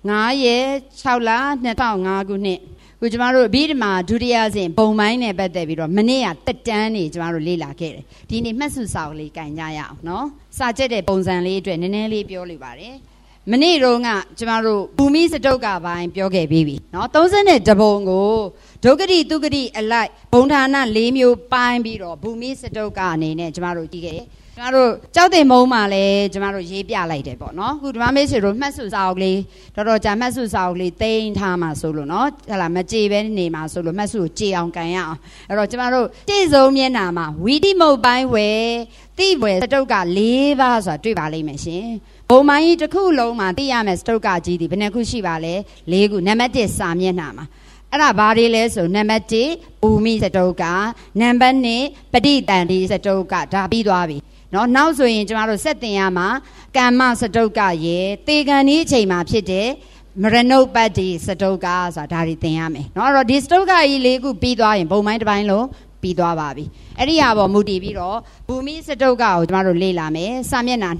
9 6လ2005ခုနှစ်ခုကျမတို့ဗိဓမာဒုတိယဆင့်ဘုံပိုင်းနဲ့ပတ်သက်ပြီးတော့မနေ့ကတက်တန်းနေကျမတို့လေ့လာခဲ့တယ်ဒီနေ့မှတ်စုစာအုပ်လေးကန်ကြရအောင်နော်စာကျက်တဲ့ပုံစံလေးအတွက်နည်းနည်းလေးပြောလိုပါတယ်မနေ့တုန်းကကျမတို့ဘူမိစတုတ်ကပိုင်းပြောခဲ့ပြီးပြီနော်32ပုံကိုဒုက္ခတိသူက္ခတိအလိုက်ဘုံဌာန4မျိုးပိုင်းပြီးတော့ဘူမိစတုတ်ကအနေနဲ့ကျမတို့ကြည့်ခဲ့ကျမတို့ကြောက်တင်မုံမှာလည်းကျမတို့ရေးပြလိုက်တယ်ပေါ့နော်ခုဓမ္မမေဆွေတို့မှတ်စုစာအုပ်လေးတော်ကြာမှတ်စုစာအုပ်လေးသိမ်းထားမှာဆိုလို့နော်ဟလာမကြေပဲနေမှာဆိုလို့မှတ်စုကိုကြေအောင်ကန်ရအောင်အဲ့တော့ကျမတို့ရှေ့ဆုံးမျက်နှာမှာဝီတိမုတ်ပိုင်းဝယ်တိဝယ်စတုတ်က4ပါးဆိုတာတွေ့ပါလိမ့်မယ်ရှင်ဘုံမိုင်းကြီးတစ်ခုလုံးမှာသိရမယ်စတုတ်ကကြီးဒီဘယ်နှခုရှိပါလဲ4ခုနံပါတ်1စာမျက်နှာမှာအဲ့ဒါဘာတွေလဲဆိုနံပါတ်1ဘူမိစတုတ်ကနံပါတ်2ပဋိတန်တိစတုတ်ကဒါပြီးသွားပြီနော်နောက်ဆိုရင်ကျမတို့ဆက်တင်ရမှာကမ္မစတုတ်ကရဲ့တေကံဒီအချိန်မှာဖြစ်တဲ့မရဏုပတ္တိစတုတ်ကဆိုတာဒါတွေသင်ရမယ်နော်အဲ့တော့ဒီစတုတ်ကကြီး4ခုပြီးသွားရင်ဘုံပိုင်းတစ်ပိုင်းလုံးပြီးသွားပါပြီအဲ့ဒီဟာပေါ်မူတည်ပြီးတော့ဘူမိစတုတ်ကကိုကျမတို့လေ့လာမယ်စာမျက်နှာ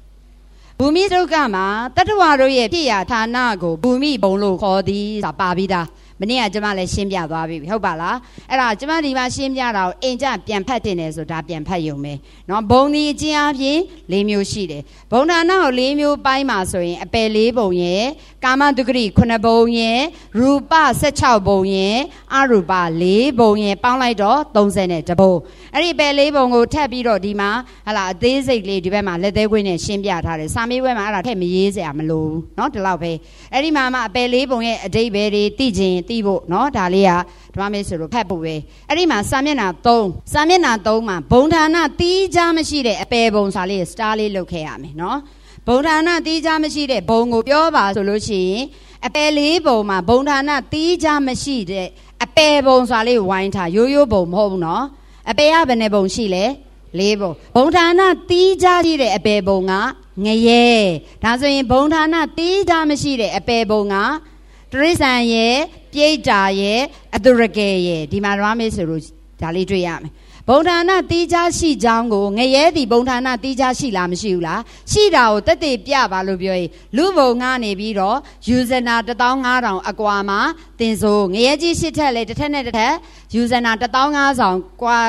2ဘူမိစတုတ်ကမှာတတ္တဝါတို့ရဲ့ဖြစ်ရာဌာနကိုဘူမိဘုံလို့ခေါ်သည်ဆိုတာပါပြီးသားမနေ့ကကျမလည်းရှင်းပြသွားပြီဟုတ်ပါလားအဲ့ဒါကျမဒီမှာရှင်းပြတာကိုအင်ကြပြန်ဖတ်တင်တယ်ဆိုဒါပြန်ဖတ်ရုံပဲเนาะဘုံဒီအချင်းအပြင်4မျိုးရှိတယ်ဘုံဌာနကို4မျိုးပိုင်းမှာဆိုရင်အပယ်4ပုံရဲ့ကာမတုဂရိ9ပုံရဲ့ရူပ16ပုံရဲ့အရူပ4ပုံရဲ့ပေါင်းလိုက်တော့32ပုံအဲ့ဒီအပယ်4ပုံကိုထပ်ပြီးတော့ဒီမှာဟလာအသေးစိတ်လေးဒီဘက်မှာလက်သေးခွင်းနဲ့ရှင်းပြထားတယ်စာမေးပွဲမှာအဲ့ဒါထည့်မရေးစရာမလိုဘူးเนาะဒီလောက်ပဲအဲ့ဒီမှာအပယ်4ပုံရဲ့အဓိပ္ပာယ်တွေသိခြင်းသိဖို့เนาะဒါလေးကဓမ္မမေဆိုလို့ဖတ်ဖို့ပဲအဲ့ဒီမှာစာမျက်နှာ3စာမျက်နှာ3မှာဘုံဌာနတီးခြားမရှိတဲ့အပယ်ဘုံစာလေးစတားလေးလုပ်ခဲ့ရမယ်เนาะဘုံဌာနတီးခြားမရှိတဲ့ဘုံကိုပြောပါဆိုလို့ရှိရင်အပယ်4ဘုံမှာဘုံဌာနတီးခြားမရှိတဲ့အပယ်ဘုံစာလေးဝိုင်းထားရိုးရိုးဘုံမဟုတ်ဘူးเนาะအပယ်ကဘယ်နှဘုံရှိလဲ4ဘုံဘုံဌာနတီးခြားရှိတဲ့အပယ်ဘုံကငရဲဒါဆိုရင်ဘုံဌာနတီးခြားမရှိတဲ့အပယ်ဘုံကတရိစ္ဆာန်ရဲ့ပြိတ္တာရဲ့အတုရကေရဲ့ဒီမှာဓမ္မမေဆိုလို့ဒါလေးတွေ့ရမယ်ဘုံဌာနတီးခြားရှိကြောင်းကိုငရဲဒီဘုံဌာနတီးခြားရှိလားမရှိဘူးလားရှိတာကိုတက်တေပြပါလို့ပြောရင်လူဘုံကနေပြီးတော့ယူဇနာ15000အကွာမှာတင်ဆိုငရဲကြီး8ထက်လေတစ်ထက်နဲ့တစ်ထက်ယူဇနာ15000ကွာ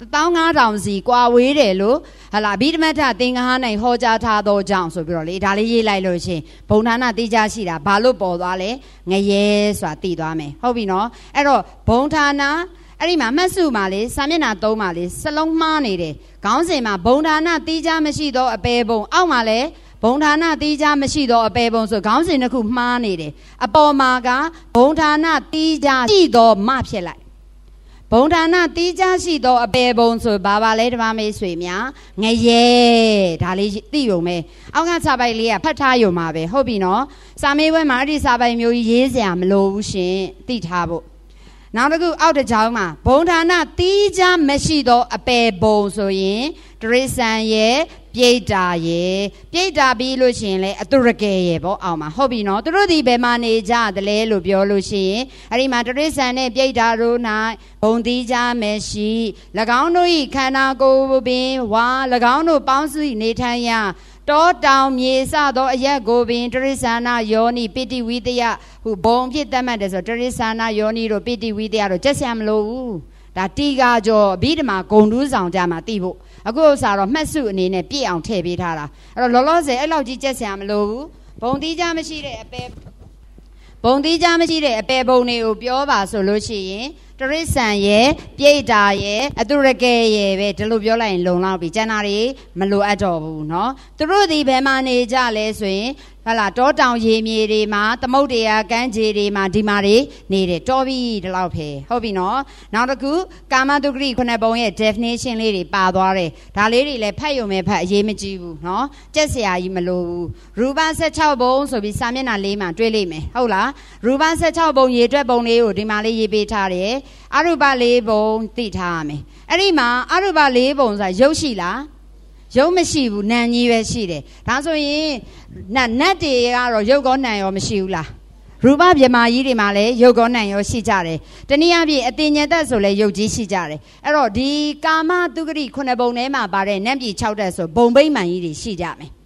15000စီကွာဝေးတယ်လို့ဟလာဗိဓမထသင်္ဃဟနိုင်ဟောကြားထားသောကြောင့်ဆိုပြီးတော့လေဒါလေးရေးလိုက်လို့ရှင်ဘုံဌာနတိကျရှိတာဘာလို့ပေါ်သွားလဲငရဲဆိုတာသိသွားမယ်ဟုတ်ပြီနော်အဲ့တော့ဘုံဌာနအဲ့ဒီမှာမှတ်စုမှာလေစာမျက်နှာ3မှာလေစလုံးမှားနေတယ်ခေါင်းစဉ်မှာဘုံဌာနတိကျမရှိသောအပယ်ဘုံအောက်မှာလေဘုံဌာနတိကျမရှိသောအပယ်ဘုံဆိုခေါင်းစဉ်တစ်ခုမှားနေတယ်အပေါ်မှာကဘုံဌာနတိကျရှိသောမဖြစ်လိုက်ဘုံဌာနတီးခြားရှိသောအပယ်ဘုံဆိုဘာပါလဲဓမ္မမေဆွေများငရဲဒါလေးသိရုံပဲအောက်ကစာပိုက်လေးကဖတ်ထားရုံမှာပဲဟုတ်ပြီနော်စာမေးပွဲမှာအဲ့ဒီစာပိုက်မျိုးကြီးရေးစရာမလိုဘူးရှင်သိထားဖို့နောက်တစ်ခုအောက်တစ်ကြောင်းမှာဘုံဌာနတီးခြားမရှိသောအပယ်ဘုံဆိုရင်တရိစ္ဆာန်ရဲ့ပြိတ္တာရဲ့ပြိတ္တာပြီးလို့ရှိရင်လေအတုရကေရဲ့ပေါ့အောက်မှာဟုတ်ပြီနော်သူတို့ဒီဘယ်မှာနေကြတယ်လဲလို့ပြောလို့ရှိရင်အဲ့ဒီမှာတရိစ္ဆာန်နဲ့ပြိတ္တာတို့၌ဘုံတီးခြားမရှိ၎င်းတို့၏ခန္ဓာကိုယ်ပင်ဝါ၎င်းတို့ပေါင်းစုနေထိုင်ရာတောတောင်မြေစသောအရက်ကိုပင်တရိစ္ဆာနယောနိပိတိဝိတယဟုဘုံဖြစ်တတ်မှတ်တယ်ဆိုတရိစ္ဆာနယောနိတို့ပိတိဝိတယတို့ကျက်ဆရာမလို့ဘူးဒါတိကာကျော်ဗိဓမာဂုံတူးဆောင်ကြမှာသိဖို့အခုဥစ္စာတော့မှတ်စုအနေနဲ့ပြည့်အောင်ထည့်ပေးထားတာအဲ့တော့လောလောဆယ်အဲ့လောက်ကြီးကျက်ဆရာမလို့ဘူးဘုံတိကြမရှိတဲ့အပယ်ဘုံတိကြမရှိတဲ့အပယ်ဘုံတွေကိုပြောပါဆိုလို့ရှိရင်တရိစ္ဆာန်ရဲ့ပြိတ္တာရဲ့အတုရကေရဲ့ပဲဒီလိုပြောလိုက်ရင်လုံလောက်ပြီကျန်တာတွေမလိုအပ်တော့ဘူးเนาะသူတို့ဒီဘယ်မှာနေကြလဲဆိုရင်ဟလာတောတောင်ရေမြေတွေမှာသမုတ်တရားကမ်းခြေတွေမှာဒီမှာတွေနေတယ်တော်ပြီဒီလောက်ပဲဟုတ်ပြီနော်နောက်တစ်ခုကာမတုဂရိ9ပုံရဲ့ definition လေးတွေပါသွားတယ်ဒါလေးတွေလည်းဖတ်ရုံပဲဖတ်အရေးမကြီးဘူးနော်ကြက်စရာကြီးမလိုဘူးရူပ16ပုံဆိုပြီးစာမျက်နှာ4မှာတွေ့လိမ့်မယ်ဟုတ်လားရူပ16ပုံရေတွက်ပုံလေးကိုဒီမှာလေးရေးပေးထားတယ်အရူပ4ပုံသိထားရမယ်အဲ့ဒီမှာအရူပ4ပုံဆိုတာရုပ်ရှိလားရုပ်မရှိဘူးနာမ်ကြီးပဲရှိတယ်ဒါဆိုရင်နတ်တွေကတော့ရုပ်ကောနာမ်ရောမရှိဘူးလားရူပဗြဟ္မာကြီးတွေမှာလည်းရုပ်ကောနာမ်ရောရှိကြတယ်တနည်းအားဖြင့်အတင်ညတ်ဆိုလည်းရုပ်ကြီးရှိကြတယ်အဲ့တော့ဒီကာမတုဂရိ9ပုံထဲမှာပါတဲ့နတ်ပြည်6တက်ဆိုဘုံဗိမာန်ကြီးတွေရှိကြမယ်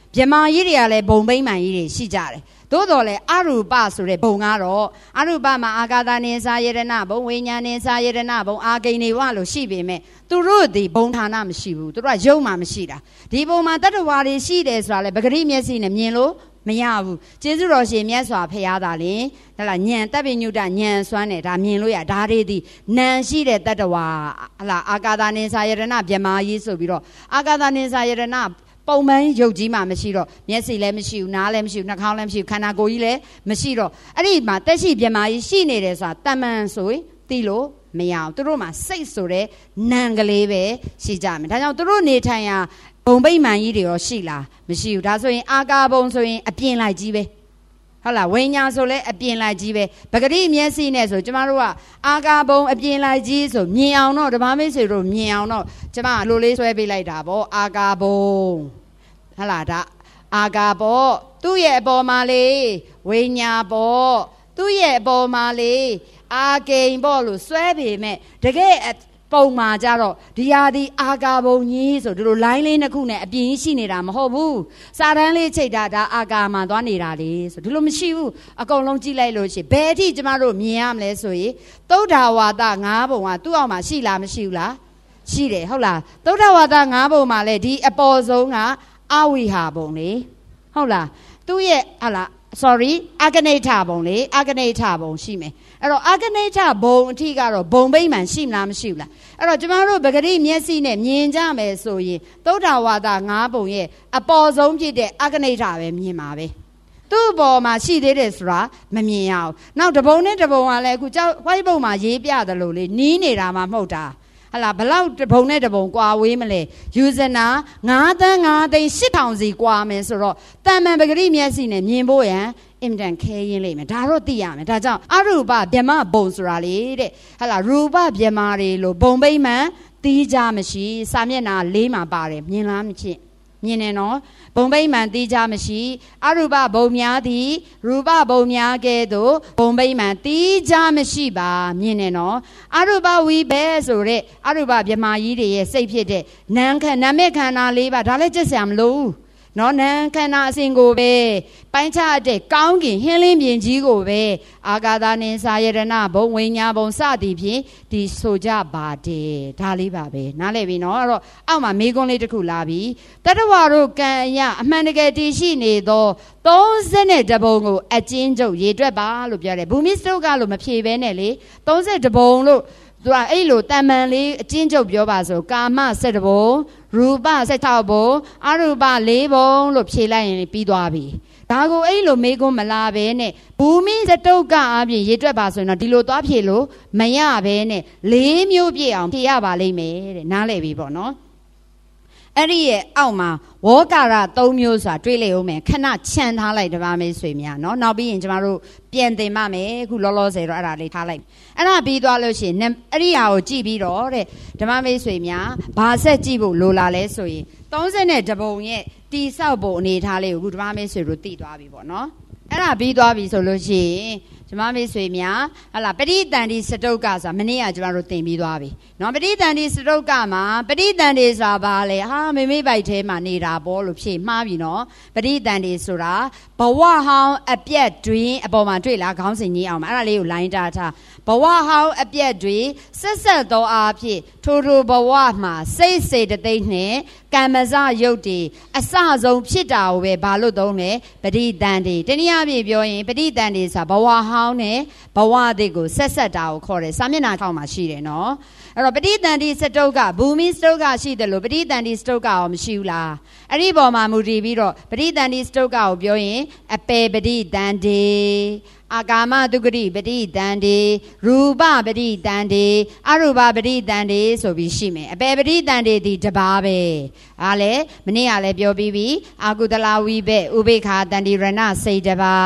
မြမာကြီးတွေကလည်းဘုံဘိမှန်ကြီးတွေရှိကြတယ်သို့တော်လည်းအရူပဆိုတဲ့ဘုံကတော့အရူပမှာအာကာသနိစာယတနာဘုံဝိညာဉ်နိစာယတနာဘုံအာဂိနေဝလို့ရှိပေမဲ့သူတို့ဒီဘုံဌာနမရှိဘူးသူတို့ကယုံမှမရှိတာဒီဘုံမှာတတ္တဝါတွေရှိတယ်ဆိုတာလေပဂရိမျက်စိနဲ့မြင်လို့မရဘူးကျေးဇူးတော်ရှင်မြတ်စွာဘုရားသာလင်ဟလာညံတပ်ပိညုတညံစွမ်းနဲ့ဒါမြင်လို့ရဒါတွေဒီနံရှိတဲ့တတ္တဝါဟလာအာကာသနိစာယတနာမြမာကြီးဆိုပြီးတော့အာကာသနိစာယတနာပုံမှန်ရုပ်ကြီးမှမရှိတော့မျက်စိလည်းမရှိဘူးနားလည်းမရှိဘူးနှာခေါင်းလည်းမရှိဘူးခန္ဓာကိုယ်ကြီးလည်းမရှိတော့အဲ့ဒီမှာတက်ရှိပြမာကြီးရှိနေတယ်ဆိုတာတမန်ဆိုရင်သိလို့မရအောင်သူတို့မှာစိတ်ဆိုတဲ့နံကလေးပဲရှိကြမယ်ဒါကြောင့်သူတို့နေထိုင်ရာဘုံဗိမာန်ကြီးတွေရောရှိလားမရှိဘူးဒါဆိုရင်အာကာဘုံဆိုရင်အပြင်လိုက်ကြီးပဲဟုတ်လားဝိညာဉ်ဆိုလဲအပြင်လိုက်ကြီးပဲပဂရိမျက်စိနဲ့ဆိုကျမတို့ကအာကာဘုံအပြင်လိုက်ကြီးဆိုမြင်အောင်တော့ဓမ္မမိတ်ဆွေတို့မြင်အောင်တော့ကျမလိုလေးဆွဲပေးလိုက်တာပေါ့အာကာဘုံဟလာဒါအာဂါပေါ့သူ့ရဲ့အပေါ်မှာလေဝိညာပေါ့သူ့ရဲ့အပေါ်မှာလေအာဂိန်ပေါ့လို့စွဲပေမဲ့တကယ်ပုံမှာကြတော့ဒီဟာဒီအာဂါဘုံကြီးဆိုဒီလိုလိုင်းလေးနှစ်ခုနဲ့အပြင်ရှိနေတာမဟုတ်ဘူးစာတန်းလေးချိတ်တာဒါအာဂါမှာသွားနေတာလေဆိုဒီလိုမရှိဘူးအကုန်လုံးကြည့်လိုက်လို့ရှိဘယ်အထိကျမတို့မြင်ရမလဲဆိုရင်သုဒ္ဓဝါဒ၅ဘုံကသူ့အောက်မှာရှိလားမရှိဘူးလားရှိတယ်ဟုတ်လားသုဒ္ဓဝါဒ၅ဘုံမှာလေဒီအပေါ်ဆုံးကအဝိဟာဘုံလေဟုတ်လားသူ့ရဲ့ဟာလား sorry အာဂနိဋ္ဌဘုံလေအာဂနိဋ္ဌဘုံရှိမယ်အဲ့တော့အာဂနိဋ္ဌဘုံအထိကတော့ဘုံဗိမာန်ရှိမလားမရှိဘူးလားအဲ့တော့ကျမတို့ပဂရိမျက်စိနဲ့မြင်ကြမယ်ဆိုရင်သုဒ္ဓဝါဒ၅ဘုံရဲ့အပေါ်ဆုံးဖြစ်တဲ့အာဂနိဋ္ဌပဲမြင်ပါပဲသူ့ဘော်မှာရှိသေးတယ်ဆိုတာမမြင်ရအောင်နောက်တဘုံနဲ့တဘုံကလည်းအခုကြောက်ဝိုင်းဘုံမှာရေးပြတယ်လို့လေနီးနေတာမှမဟုတ်တာဟလာဘလောက်တဘုံနဲ့တဘုံကွာဝေးမလဲယူဇနာ9 သန်း 9 သိန်း 8,000 စီကွာမယ်ဆိုတော့တမန်ပဂရိမျက်စိနဲ့မြင်ဖို့ရန်အင်တန်ခဲရင်းလိမ့်မယ်ဒါတော့သိရမယ်ဒါကြောင့်အရူပဗြဟ္မဘုံဆိုတာလေတဲ့ဟလာရူပဗြဟ္မာတွေလို့ဘုံဗိမှန်တီးကြမရှိစာမျက်နှာ၄မှာပါတယ်မြင်လားမဖြစ်မြင်နေနော်ဘုံဗိမှန်တီးကြမရှိအရူပဘုံများသည်ရူပဘုံများကဲ့သို့ဘုံဗိမှန်တီးကြမရှိပါမြင်နေနော်အရူပဝိဘဲဆိုတဲ့အရူပဗြဟ္မာကြီးတွေရဲ့စိတ်ဖြစ်တဲ့နံမဲ့ခန္ဓာ၄ပါးဒါလည်းကြည့်စရာမလိုဘူးနော်နံခန္ဓာအစဉ်ကိုပဲပိုင်းခြားတဲ့ကောင်းကင်ဟင်းလင်းပြင်ကြီးကိုပဲအာဂါသနိစာယတနာဘုံဝိညာဘုံစသည်ဖြင့်ဒီဆိုကြပါတယ်ဒါလေးပါပဲနားလည်ပြီနော်အဲ့တော့အောက်မှာမေးခွန်းလေးတစ်ခုလာပြီတတ္တဝါတို့ကံအယအမှန်တကယ်တည်ရှိနေသော32ဘုံကိုအကျဉ်းချုပ်ရေတွက်ပါလို့ပြောတယ်ဘူမိစတုကလို့မဖြေဘဲနဲ့လေ32ဘုံလို့သူကအဲ့လိုတမန်လေးအကျဉ်းချုပ်ပြောပါဆိုကာမ7ဘုံရူပ16ဘုံအရူပ4ဘုံလို့ဖြေလိုက်ရင်ပြီးသွားပြီဒါကိုအဲ့လိုမေးခွန်းမလာဘဲနဲ့ဘူမိစတုကအပြင်ရေတွက်ပါဆိုရင်တော့ဒီလိုသွားဖြေလို့မရဘဲနဲ့4မျိုးပြည့်အောင်ဖြေရပါလိမ့်မယ်တဲ့နားလည်ပြီပေါ့နော်အဲ့ဒီရဲ့အောက်မှာဝေါကာရ3မျိုးဆိုတာတွေးလိုက်အောင်မယ်ခဏခြံထားလိုက်တပါးမေးဆွေများเนาะနောက်ပြီးရင်ကျမတို့ပြန်သင်ပါမယ်အခုလောလောဆယ်တော့အဲ့ဒါလေးထားလိုက်အဲ့ဒါပြီးသွားလို့ရှိရင်အဲ့ဒီဟာကိုကြည့်ပြီးတော့တဲ့ဓမ္မမေးဆွေများဘာဆက်ကြည့်ဖို့လိုလာလဲဆိုရင်32ဘုံရဲ့တိဆောက်ပုံအနေထားလေးကိုအခုဓမ္မမေးဆွေတို့သိသွားပြီပေါ့เนาะအဲ့ဒါပြီးသွားပြီဆိုလို့ရှိရင်ကျမမေးဆွေများဟလာပဋိသန္ဓေစတုတ်ကဆိုတာမနေ့ကကျမတို့သင်ပြီးသွားပြီเนาะပဋိသန္ဓေစတုတ်ကမှာပဋိသန္ဓေဆိုတာဘာလဲဟာမေမေပိုက်ထဲမှာနေတာပေါ့လို့ဖြေမှားပြီเนาะပဋိသန္ဓေဆိုတာဘဝဟောင်းအပြက်တွင်အပေါ်မှာတွေ့လားခေါင်းစဉ်ကြီးအောင်အဲ့ဒါလေးကိုလိုင်းတာထားဘဝဟောင်းအပြက်တွင်ဆက်သောအားဖြင့်ထိုဘဝမှာစိတ်စေတသိက်နဲ့ကမ္မဇယုတ်တွေအစဆုံးဖြစ်တာကိုပဲဘာလို့သုံးလဲပဋိသန္ဓေတနည်းအားဖြင့်ပြောရင်ပဋိသန္ဓေဆိုတာဘဝဟောင်းနဲ့ဘဝအသစ်ကိုဆက်တာကိုခေါ်တယ်စာမျက်နှာထောက်မှာရှိတယ်နော်အဲ့တော့ပဋိသန္ဓေစတုတ်ကဘူမိစတုတ်ကရှိတယ်လို့ပဋိသန္ဓေစတုတ်ကရောမရှိဘူးလားအဲ့ဒီပေါ်မှာမူတည်ပြီးတော့ပဋိသန္ဓေစတုတ်ကကိုပြောရင်အပေပဋိသန္ဓေအာကာမတုဂတိပဋိသန္ဓေရူပပဋိသန္ဓေအရူပပဋိသန္ဓေဆိုပြီးရှိမယ်အပေပဋိသန္ဓေဒီတပါးပဲအားလေမနေ့ကလည်းပြောပြီးပြီအာကုသလဝိဘက်ဥပေက္ခာတန္တိရဏစိတ်တပါး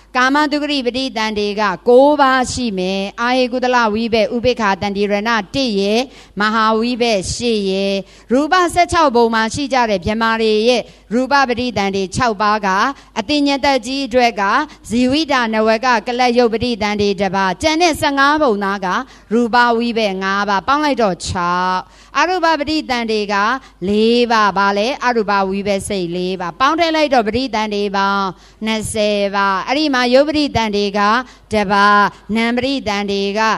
ကာမတုဂရိပဋိသန္ဓေက9ပါးရှိမယ်အာဟိကုသလဝိဘက်ဥပိ္ပခာတန္တိရဏ1ရေမဟာဝိဘက်10ရေရူပ16ဘုံမှာရှိကြတဲ့မြမာတွေရဲ့ရူပပဋိသန္ဓေ6ပါးကအတိညာတကြီးအတွက်ကဇီဝိတနဝကကလတ်ယုတ်ပဋိသန္ဓေ1ပါးကျန်တဲ့15ဘုံသားကရူပဝိဘက်5ပါးပေါင်းလိုက်တော့6အရူပပဋိသန္ဓေက4ပါးပါလေအရူပဝိဘက်စိတ်4ပါးပေါင်းထည့်လိုက်တော့ပဋိသန္ဓေပေါင်း20ပါးအဲ့ဒီမှာယုတ်ပဋိသန္ဓေက1ပါးနံပဋိသန္ဓေက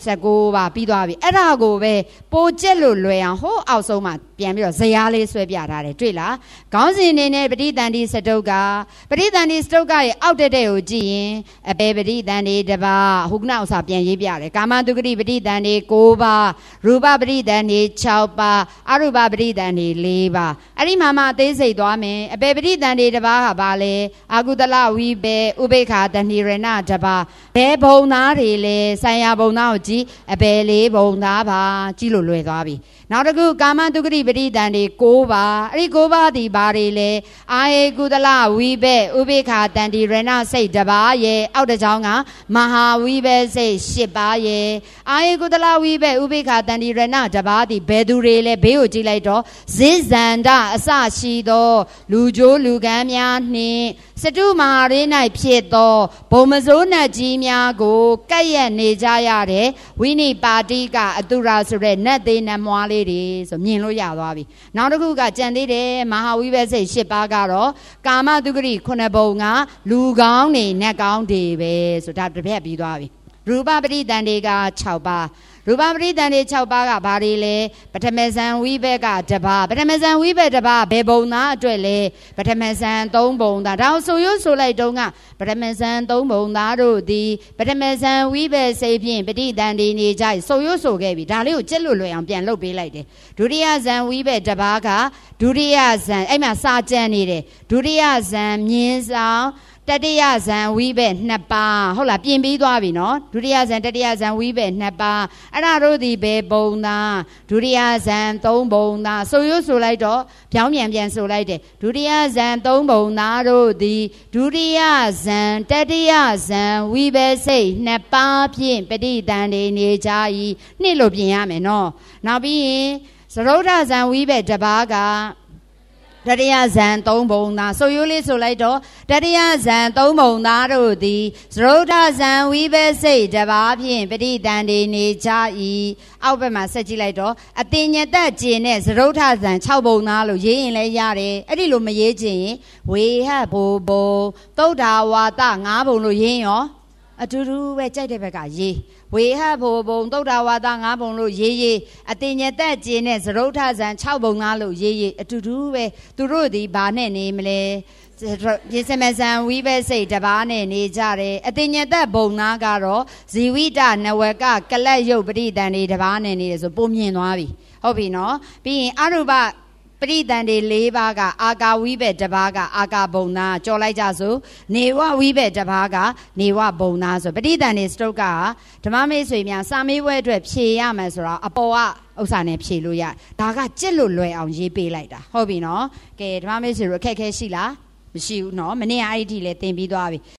19ပါးပြီးသွားပြီအဲ့ဒါကိုပဲပိုကျက်လို့လွယ်အောင်ဟိုးအောက်ဆုံးမှာပြန်ပြီးတော့ဇယားလေးဆွဲပြထားတယ်တွေ့လားခေါင်းစဉ်နေနဲ့ပဋိသန္ဓေစတုတ်ကပဋိသန္ဓေစတုတ်ကရဲ့အောက်တက်တဲ့ကိုကြည့်ရင်အပေပဋိသန္ဓေ1ပါးဟုကနဥစ္စာပြန်ရေးပြတယ်ကာမတုဂရိပဋိသန္ဓေ9ပါးရူပပဋိသန္ဓေ6ပါးအရူပပဋိသန္ဓေ4ပါးအဲ့ဒီမှာမှအသေးစိတ်သွားမယ်အပေပဋိသန္ဓေ1ပါးဟာဘာလဲအာကုသလဝိဘေဥပိ္ပခာတဏိရဏ1ပါးဘယ်ဘုံသားတွေလဲဆိုင်ရာဘုံသားကိုကြည့်အပေ4ဘုံသားပါကြည့်လို့လွယ်သွားပြီနောက်တစ်ခုကာမတုဂရိပဋိသန္ဓေ9ပါးအဲ့ဒီ9ပါးဒီဘာတွေလဲအာဟိကုသလဝိဘေဥပိ္ပခာတန္တိရဏစိတ်1ပါးရဲ့အောက်တစ်ချောင်းကမဟာဝိဘေစိတ်10ပါးရဲ့အာဟိကုသလဝိဘေဥပိ္ပခာတန္တိရဏ1ပါးဒီဘယ်သူတွေလဲဘေးကိုကြည့်လိုက်တော့ဇိဇန္ဒအစရှိသောလူကြိုးလူကမ်းများနှင့်စတုမဟာရင်း၌ဖြစ်သောဘုံမစိုးနတ်ကြီးများကိုကပ်ရက်နေကြရတဲ့ဝိနိပါတိကအတုရာဆိုတဲ့နတ်သေးနတ်မွားလေးတွေဆိုမြင်လို့ရသွားပြီနောက်တစ်ခုကကြံသေးတယ်မဟာဝိဘက်စိတ်10ပါးကတော့ကာမတုဂရိ9ဘုံကလူကောင်းနေနတ်ကောင်းတွေပဲဆိုဒါတစ်ပြက်ပြီးသွားပြီရူပပဋိသန္ဓေက6ပါးရူပပဋိသန္ဓေ6ပါးကဘာတွေလဲပထမဇန်ဝိဘက်က1ပါးပထမဇန်ဝိဘက်1ပါးဘယ်ဘုံသားအတွက်လဲပထမဇန်3ဘုံသားဒါဆိုရွဆိုလိုက်တုန်းကပထမဇန်3ဘုံသားတို့သည်ပထမဇန်ဝိဘက်စိတ်ဖြင့်ပဋိသန္ဓေနေကြဆိုရွဆိုခဲ့ပြီဒါလေးကိုကြက်လို့လွယ်အောင်ပြန်လုပ်ပေးလိုက်တယ်ဒုတိယဇန်ဝိဘက်1ပါးကဒုတိယဇန်အဲ့မှာစာကြံနေတယ်ဒုတိယဇန်မြင်းဆောင်တတိယဇန်ဝိဘက်2ပါးဟုတ်လားပြင်ပြီးသွားပြီနော်ဒုတိယဇန်တတိယဇန်ဝိဘက်2ပါးအဲ့ဒါတို့ဒီဘယ်ဘုံသားဒုတိယဇန်3ဘုံသားဆိုရွဆိုလိုက်တော့ပြောင်းပြန်ဆိုလိုက်တယ်ဒုတိယဇန်3ဘုံသားတို့ဒီဒုတိယဇန်တတိယဇန်ဝိဘက်စိတ်2ပါးဖြင့်ပဋိသန္ဓေနေကြ၏နှစ်လို့ပြင်ရမယ်နော်နောက်ပြီးရင်သရုဒ္ဓဇန်ဝိဘက်1ပါးကတတိယဇန်3ဘုံသားဆိုရိုးလေးဆိုလိုက်တော့တတိယဇန်3ဘုံသားတို့သည်သရုဒ္ဓဇန်ဝိဘက်စိတ်1ပါးဖြင့်ပဋိသန္ဓေနေကြ၏အောက်ဘက်မှာဆက်ကြည့်လိုက်တော့အတင်ညတကျင်နဲ့သရုဒ္ဓဇန်6ဘုံသားလို့ရေးရင်လည်းရတယ်အဲ့ဒီလိုမရေးချင်ရင်ဝေဟဘိုဘုံသုဒ္ဓဝါဒ5ဘုံလို့ရေးရင်ရောအတူတူပဲကြိုက်တဲ့ဘက်ကရေးဝေဟဘိုဘုံသုဒ္ဓဝါဒ5ဘုံလို့ရေးအတင်ညတကျင်နဲ့သရုဒ္ဓဇန်6ဘုံသားလို့ရေးအတူတူပဲသူတို့ဒီဘာနဲ့နေမလဲပြစမဇန်ဝိဘက်စိတ်1ပါးနဲ့နေကြတယ်အတင်ညတဘုံသားကတော့ဇီဝိတနဝကကလတ်ယုတ်ပဋိသန္ဓေ1ပါးနဲ့နေတယ်ဆိုပုံမြင်သွားပြီဟုတ်ပြီနော်ပြီးရင်အရူပပရိသန္ဓေ4ပါးကအာကာဝိဘက်1ပါးကအာကာဘုံသားကြော်လိုက်ကြဆိုနေဝဝိဘက်1ပါးကနေဝဘုံသားဆိုပရိသန္ဓေစတုတ်ကဓမ္မမေးဆွေများစာမေးပွဲအတွက်ဖြေရမယ်ဆိုတော့အပေါ်ကဥစ္စာနဲ့ဖြေလို့ရဒါကကြက်လို့လွယ်အောင်ရေးပေးလိုက်တာဟုတ်ပြီနော်ကဲဓမ္မမေးဆွေတို့အခက်ခဲရှိလားမရှိဘူးနော်မနေ့ကအဲ့ဒီထိလဲသင်ပြီးသွားပြီ